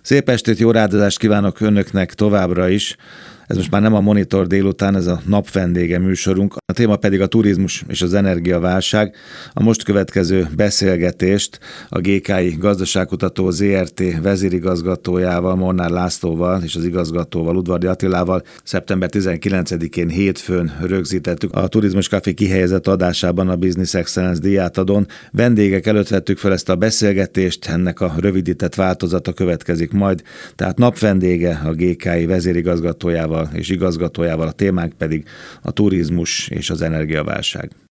Szép estét, jó rádozást kívánok önöknek továbbra is. Ez most már nem a Monitor délután, ez a napvendége műsorunk. A téma pedig a turizmus és az energiaválság. A most következő beszélgetést a GKI Gazdaságkutató ZRT vezérigazgatójával, Molnár Lászlóval és az igazgatóval, Udvardi Attilával szeptember 19-én hétfőn rögzítettük a Turizmus Café kihelyezett adásában, a Business Excellence díjátadón. Vendégek előtt vettük fel ezt a beszélgetést, ennek a rövidített változata következik majd. Tehát napvendége a GKI vezérigazgatójával és igazgatójával, a témánk pedig a turizmus és az energiaválság.